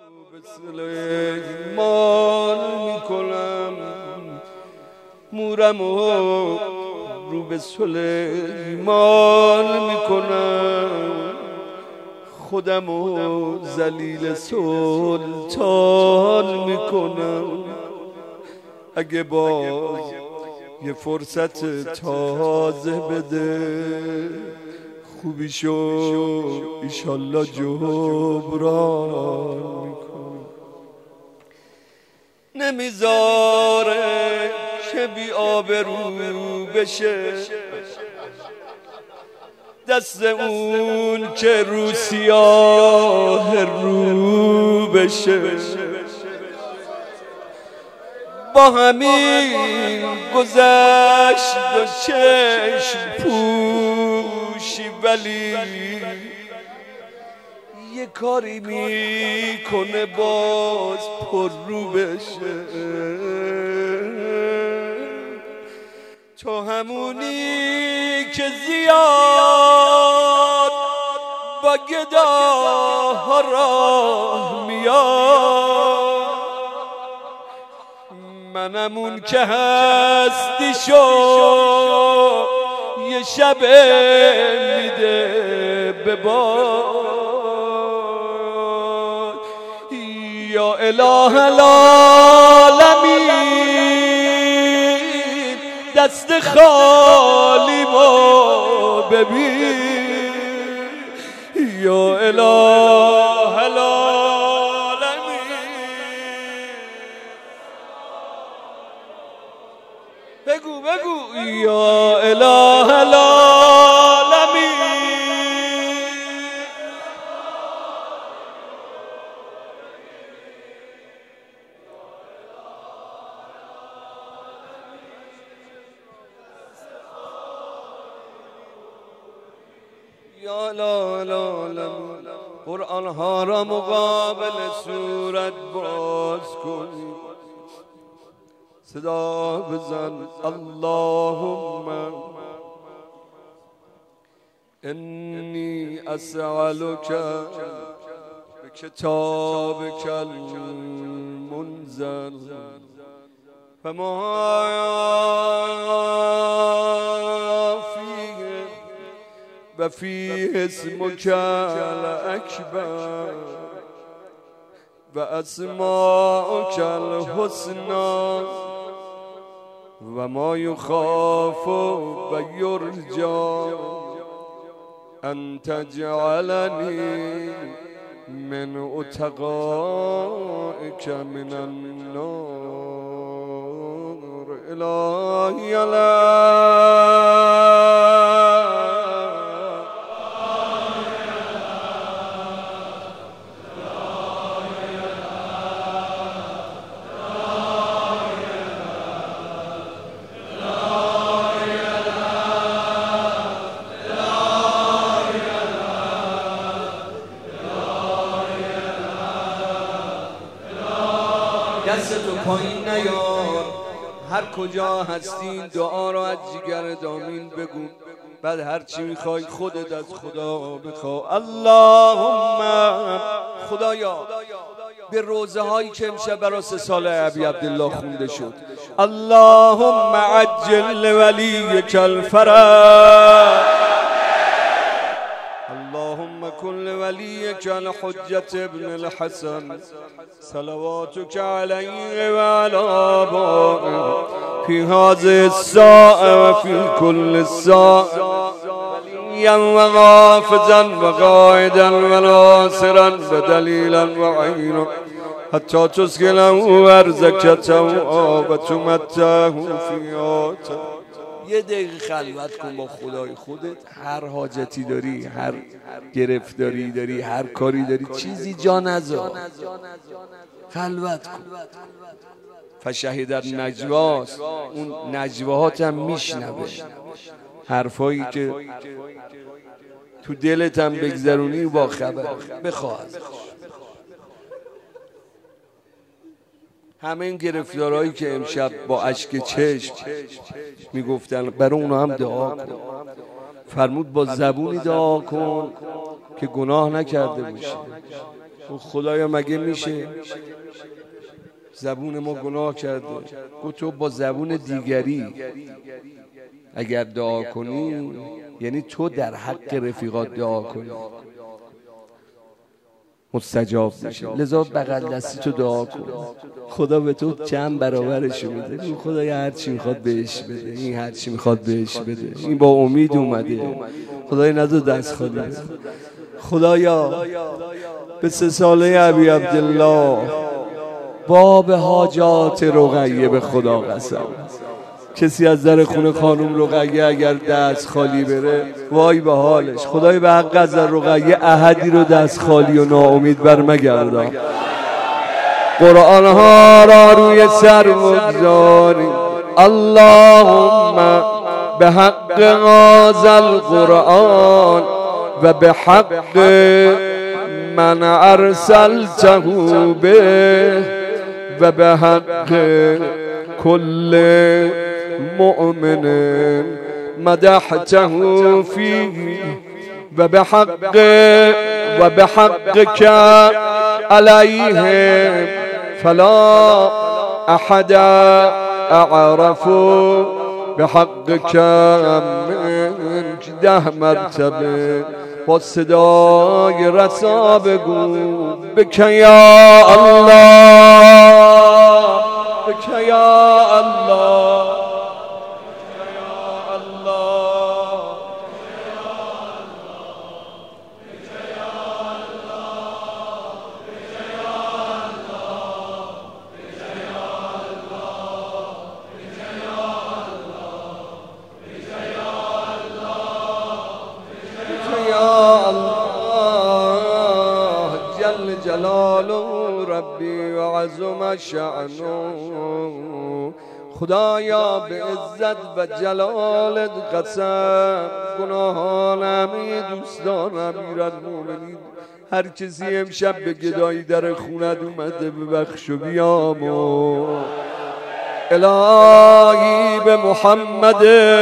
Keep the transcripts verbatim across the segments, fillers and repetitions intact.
به سلیمان میکنم، مورم و رو به سلیمان میکنم، خودم و ذلیل سلطان میکنم. اگه باز یه فرصت تازه بده، خوبیشو ایشالله جبران میکنم. نمیذاره که بی آبرو بشه دست اون که رو سیاه رو بشه. با همین گذشت و چشم پوشی، ولی یه کاری میکنه باز پر رو بشه. تو همونی که زیاد با گداها راه میاد، منم اون که هستی شو یه شب میده به باد. یا اله العالمین دست خالی ما ببین. یا اله العالمین بگو بگو یا اله العالمین. یا لا لا لا قرآن ها را مقابل صورت باز کن، صدا بزن اللهم انی اسألک بکتابک المنزل فما فیه و فیه اسمک الاکبر و اسماءک الحسنی و ما یخاف و یرجا ان تجعلنی من اتقائک من النار. الهی دستتو پایین نیار، هر کجا هستین دعا رو از جگر دامین بگو، بعد هر چی میخوای خودت از خدا بخوا. اللهم خدایا به روزه هایی که امشب برای سه سال ابی عبدالله خونده شد، اللهم عجل ولیک الفرج، اللهم كن وليك الحجة ابن الحسن صلواتك عليه وعلى آبائه في هذه الساعة وفي كل الساعة وليا وغافزا وقائدا وناصرا ودليلا وعينا حتى تسكنه أرزكته وتمتعه فياته. یه دقیقه خلوت کن با خدای خودت، هر حاجتی داری، هر گرفتاری داری، هر کاری داری، چیزی جا نذار، خلوت کن. فشهید النجواست، اون نجواهات هم میشنوه، حرفایی که تو دلت هم بگذرونی با خبر بخواه ازش. همه این گرفتارهایی که امشب با اشک چشم میگفتن برای اونا هم دعا کن. فرمود با زبونی دعا کن که گناه نکرده باشی، خدایا مگه میشه زبون ما گناه کرده؟ گفت تو با زبون دیگری اگر دعا کنی یعنی تو در حق رفیقات دعا کنی مستجاب میشه. لذا بغل دستی تو دعا کن، خدا به تو چند برابرش میده. این خدایا هر چی میخواد بهش بده، این هر چی میخواد بهش بده. این با امید اومده، خدایا نذار دست خالی بده. خدایا به سه ساله ابی عبدالله باب حاجات رقیه به خدا قسم، کسی از در خونه خانم رقیه اگر دست خالی بره وای به حالش. خدای به حق از در رقیه احدی رو دست خالی و ناامید بر مگردان. قرآن ها را روی سر بگذاریم. اللهم به حق هذا القرآن و به حق من ارسلته به و به حق کل مؤمن مدحته فيه و به حق و به حقك علیهم فلا احد اعرف به حقك منك. ده مرتبه با صدای رسا بگو بک یا الله، بک یا الله، جلال ربی و عظم شأنه. خدایا به عزت و جلالت قسم گناهان همه دوستان امیرالمومنین هر کسی امشب به گدایی در خونت اومده ببخش و بیامو. الهی به محمد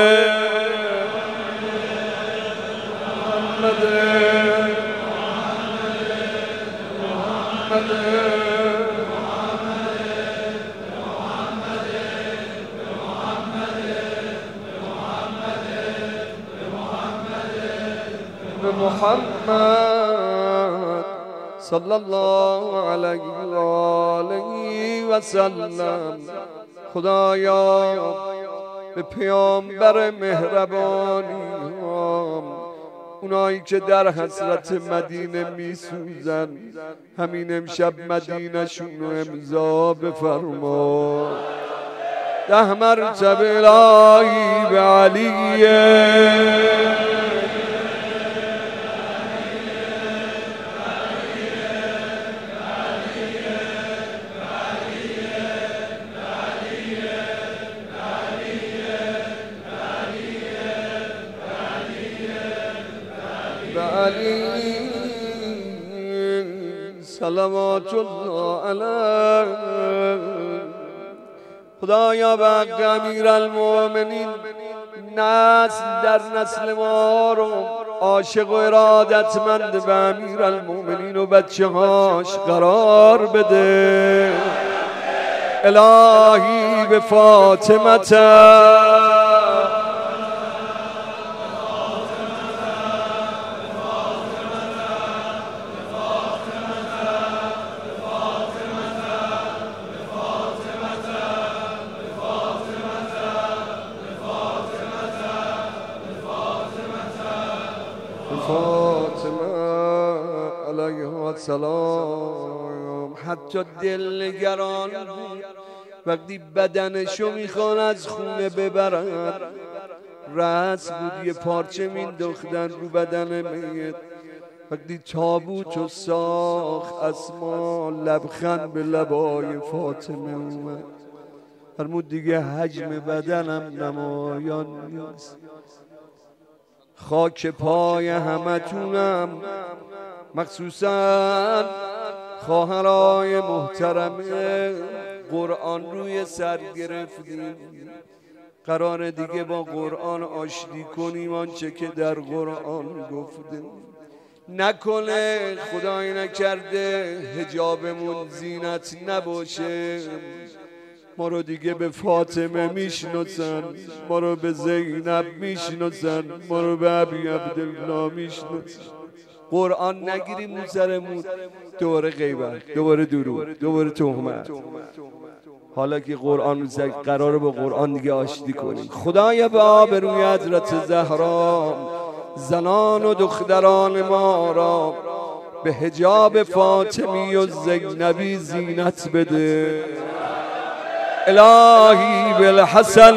محمد صلی الله علیه و آله و سلم. خدایا به پیامبر مهربانی اونایی که در حسرت مدینه میسوزن همین امشب مدینه شون رو امضا بفرما. ده مرتبه الهی به علیه علی صلوات الله علیه. خدایا به حق امیرالمومنین نسل در نسل ما رو عاشق و ارادتمند به امیرالمومنین و بچه هاش قرار بده. الهی به فاطمه فاطمه علیها السلام حتی دلنگران بود وقتی بدنشو میخوان از خونه ببرن. رأس بود یه پارچه مینداختن رو بدن میت. وقتی تابوتو ساخت اسما لبخند به لبای فاطمه اومد. فرمود دیگه حجم بدنم نمایان نیست، خاک پای همتونم، مخصوصا خواهرای محترمه قرآن روی سر گرفتیم. قرار دیگه با قرآن آشتی کنیم آنچه که در قرآن گفتیم. نکنه خدای نکرده حجابمون زینت نباشه، ما رو دیگه به فاطمه میشناسن، ما رو به زینب میشناسن، ما رو به ابی عبدالله میشناسن. قرآن نگیریم رو سرمون، دوباره غیبت، دوباره درود، دوباره تهمت. حالا که قرآن رو سر قراره با قرآن دیگه آشتی کنیم. خدایا به آبروی حضرت زهرا زنان و دختران ما را به حجاب فاطمی و زینبی زینت بده. الهی بالحسن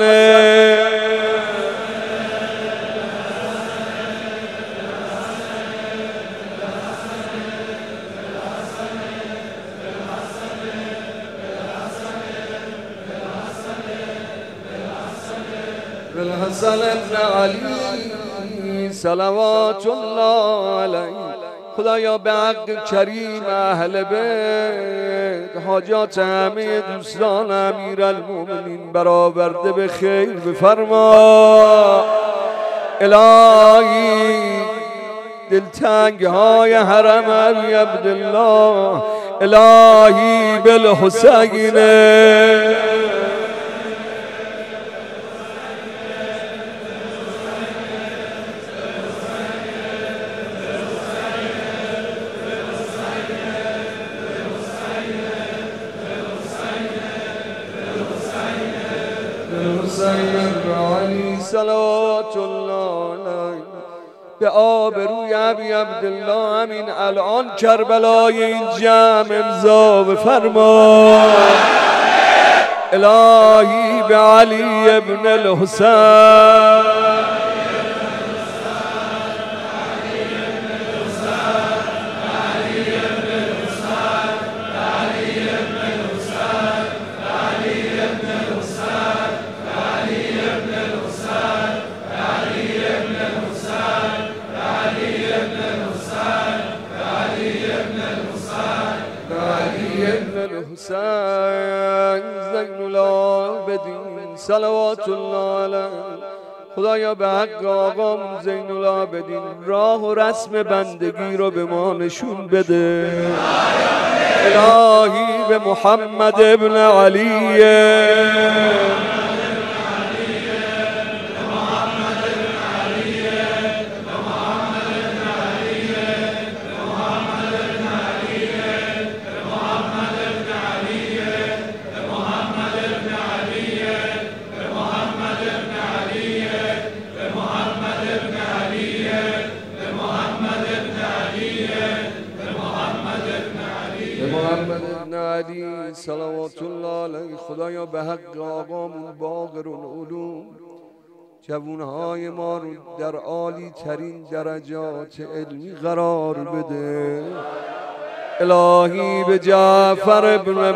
بالحسن ابن علی صلوات الله علیه. خدایا به حق کریم اهل بیت حاجات همه دوستان امیرالمومنین برآورده به خیر بفرما. الهی دلتنگ های حرم ابی عبدالله الهی بالحسین علی صلوات الله علیه. به آبروی ابی عبدالله همین الان کربلای این جمع امضا بفرما. الهی به علی ابن الحسین حسین زین العابدین صلوات الله علیه. خدایا به حق آقامون زین العابدین راه و رسم بندگی رو به ما نشون بده. الهی به محمد ابن علی علی صلوات الله علیه. خدایا به حق آقامون باقرالعلوم جوانهای ما رو در عالی ترین درجات علمی قرار بده. الهی به جعفر ابن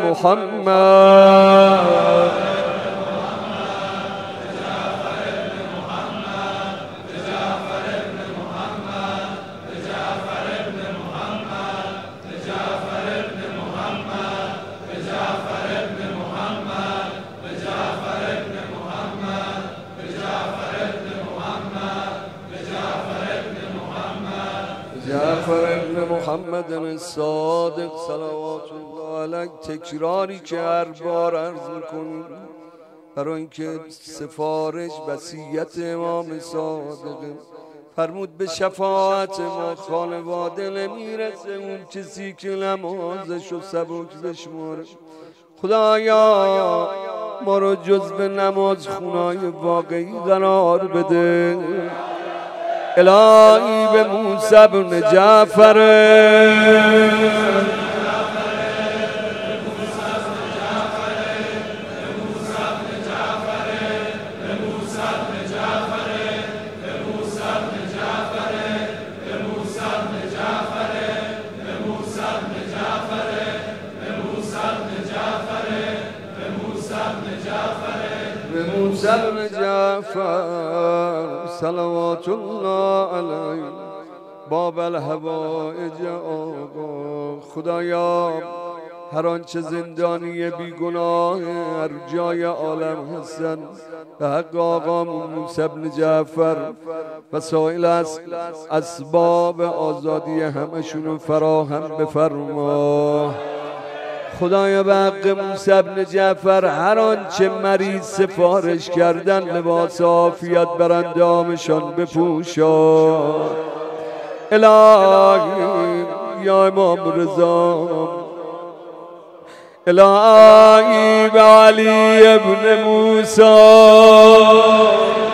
محمد جعفر ابن محمد الصادق صلوات الله علیه. تکراری که هر بار عرض میکنیم برای اینکه سفارش وصیت امام صادق فرمود به شفاعت ما خانواده نمیرسه اون کسی که نمازش و سبک بشماره. خدایا ما رو جزو نماز خونای واقعی قرار بده. الهی به موسی بن جعفر موسی بن جعفر صلوات الله علیه باب الحوائج آقا. خدایا هر آنچه زندانی بیگناه هر جای عالم هستن به حق آقامون موسی بن جعفر و سایر از اسباب آزادی همشون فراهم بفرما. خدایا به حق موسی بن جعفر هر آنچه مریض سفارش کردن لباس عافیت بر اندامشان بپوشا. الهی یا امام رضا، الهی به علی ابن موسی،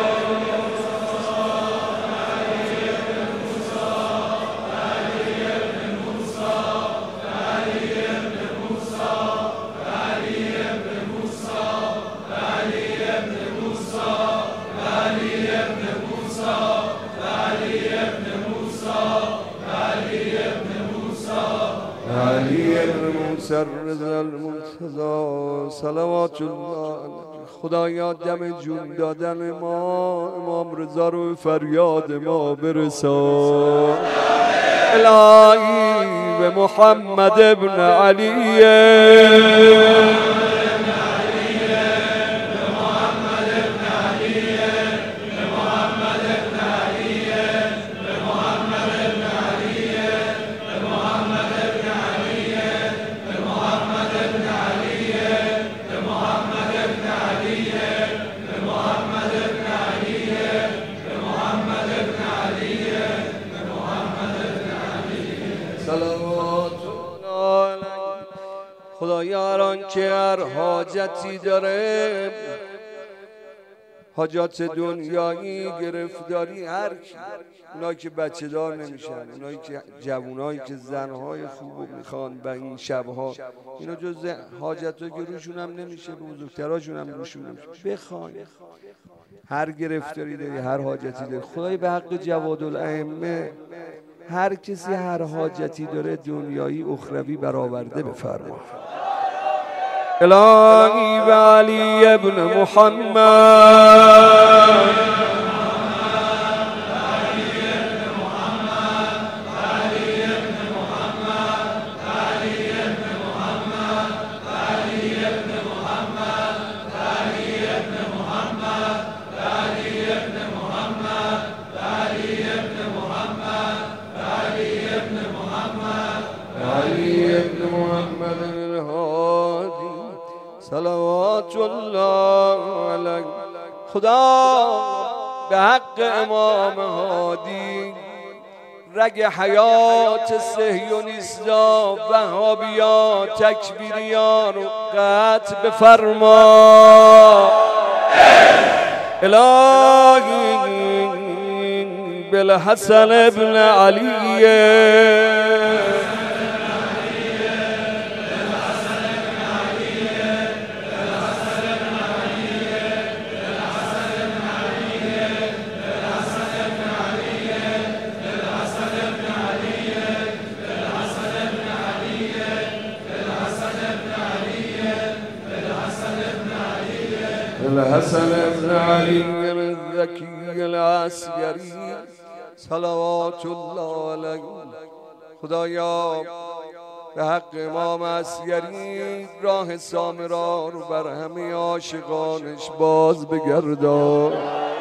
رضا المرتضی صلوات الله. خدایا دم جون دادن ما امام رضا رو فریاد ما برسان. الهی به محمد ابن علی، خدایا هر آنکه هر حاجتی داره، حاجات دنیایی، گرفتاری، هر کی، اونایی که بچه دار نمیشن، اونایی که جوانایی که زنهای خوب میخوان به این شبها، اینا جز حاجتایی که روشون هم نمیشه، بزرگتراشون هم روشون نمیشه. بخوان هر گرفتاری داری، هر حاجتی داری، خدای به حق جواد الائمه هر کسی هر حاجتی داره دنیایی اخروی برآورده بفرما. الهی به علی ابن محمد، صلوات الله علیه. خدا به حق امام هادی رگ حیات صهیونیستا وهابیا تکبیریا رو قطع بفرما. الهی بالحسن ابن علی، الحسن ابن علی الذکی العسکری صلوات الله علیه. خدایا به حق امام عسکری راه سامرا رو بر همه عاشقانش باز بگردان.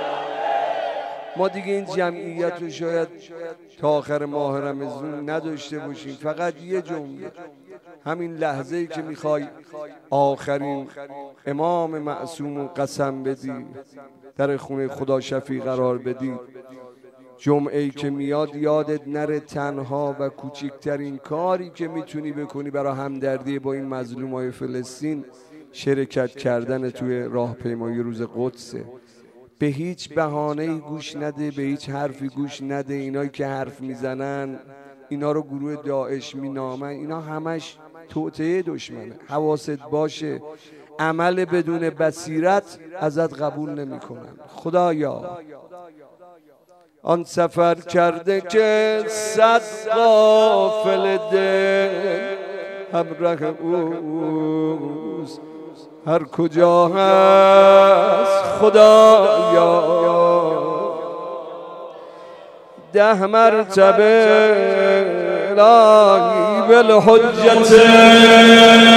ما دیگه این جمعیت رو شاید تا آخر ماه رمضان نداشته باشیم، فقط یه جمله، همین لحظه‌ای که میخوای آخرین امام معصوم رو قسم بدی، در خونه خدا شفیع قرار بدی، جمعه‌ای که میاد یادت نره تنها و کوچکترین کاری که میتونی بکنی برای همدردی با این مظلومای فلسطین شرکت کردن توی راهپیمایی روز قدسه. به هیچ بهانه‌ای گوش نده، به هیچ حرفی گوش نده. اینایی که حرف میزنن، اینا رو گروه داعش مینامن، اینا همش توطئه دشمنه. حواست باشه، عمل بدون بصیرت ازت قبول نمیکنن. خدایا آن سفر کرده که صد غافل دل همراه اوست، هر کجا هست خدایا ده مرتبه الهی بالحجت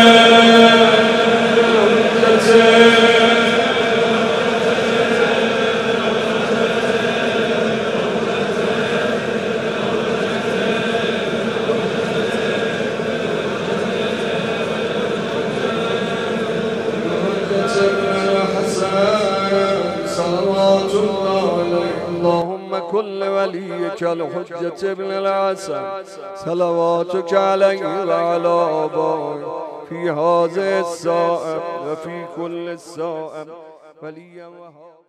كل وليك الحجة ابن الحسن صلواتك عليه وعلى آبائه في هذه الساعة وفي كل الساعة وليا وهاديا.